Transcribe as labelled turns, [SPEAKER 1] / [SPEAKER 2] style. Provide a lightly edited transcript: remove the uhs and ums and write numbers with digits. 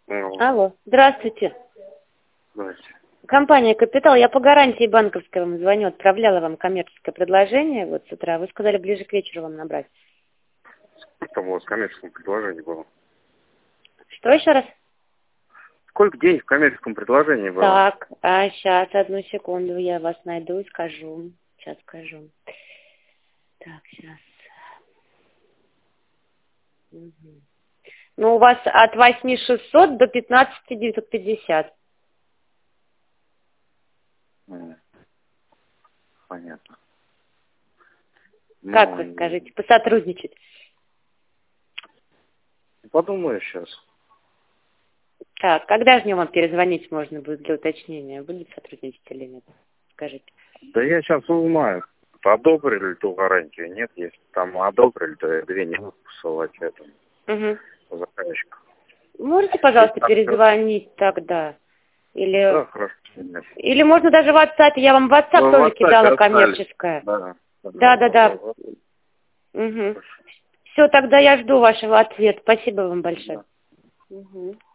[SPEAKER 1] Алло, здравствуйте.
[SPEAKER 2] Здравствуйте.
[SPEAKER 1] Компания «Капитал». Я по гарантии банковской вам звоню, отправляла вам коммерческое предложение вот с утра. Вы сказали, ближе к вечеру вам набрать.
[SPEAKER 2] Сколько у вас в коммерческом предложении было?
[SPEAKER 1] Что еще раз?
[SPEAKER 2] Сколько денег в коммерческом предложении было?
[SPEAKER 1] Так, сейчас, одну секунду, я вас найду и скажу. Сейчас скажу. Так, сейчас. Угу. Ну, у вас от 8600 до 15950.
[SPEAKER 2] Понятно.
[SPEAKER 1] Как вы скажете, посотрудничать?
[SPEAKER 2] Подумаю сейчас.
[SPEAKER 1] Так, когда же мне вам перезвонить можно будет для уточнения? Будет сотрудничать или нет? Скажите.
[SPEAKER 2] Да я сейчас узнаю, одобрили ту гарантию, нет, если там одобрили, то я 2 не буду посылать этому заказчику.
[SPEAKER 1] Можете, пожалуйста, перезвонить тогда? Или...
[SPEAKER 2] Да, хорошо. Нет.
[SPEAKER 1] Или можно даже в WhatsApp. Я вам в WhatsApp тоже кидала коммерческое. Да. Угу. Все, тогда я жду вашего ответа. Спасибо вам большое.
[SPEAKER 2] Да.
[SPEAKER 1] Угу.